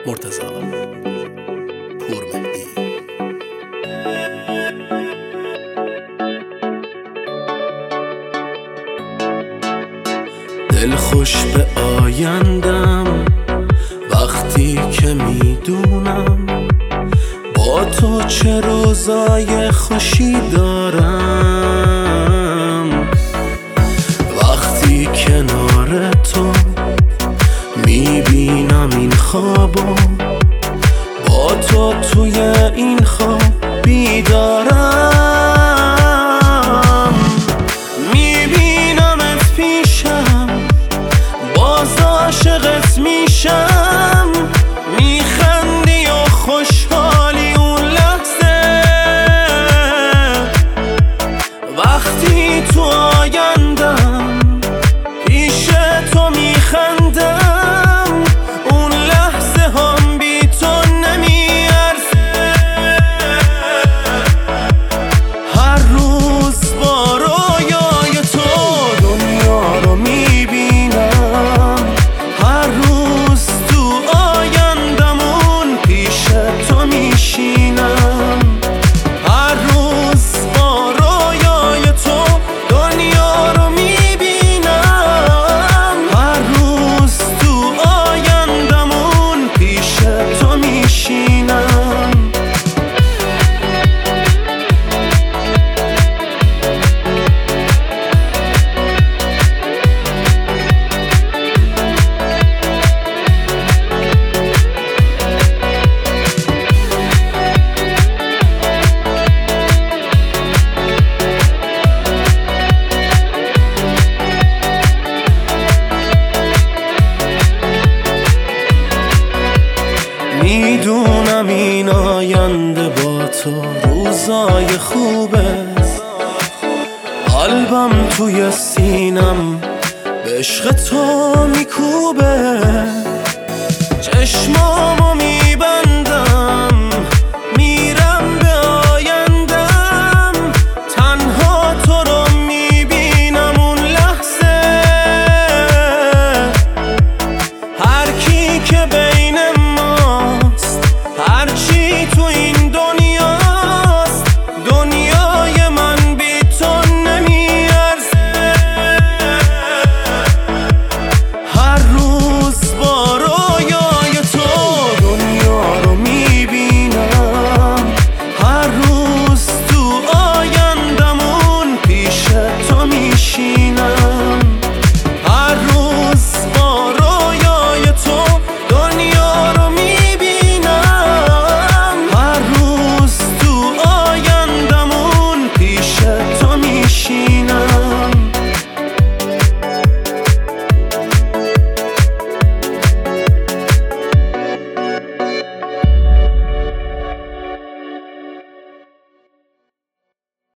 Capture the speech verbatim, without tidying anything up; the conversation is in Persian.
مرتضی پورمهدی. دل خوش به آیندم وقتی که میدونم با تو چه روزای خوشی دارم. وقتی کنار تو میبینم این خوابو، با تو توی این خواب بیدارم. میبینمت پیشم، باز عاشقت میشم. میخندی و خوشحالی اون لحظه، وقتی تو آیندم پیش تو میخندم. اون لحظه هم بی تو نمیارزه. هر روز با رویای تو دنیا رو میبینم. هر روز تو آیندمون پیش تو میشینم. هر روز با رویای تو دنیا رو میبینم. هر روز تو آیندمون پیش تو میشینم. میدونم این آینده با تو روزای خوبه. قلبم توی سینم به عشق تو میکوبه. چشمام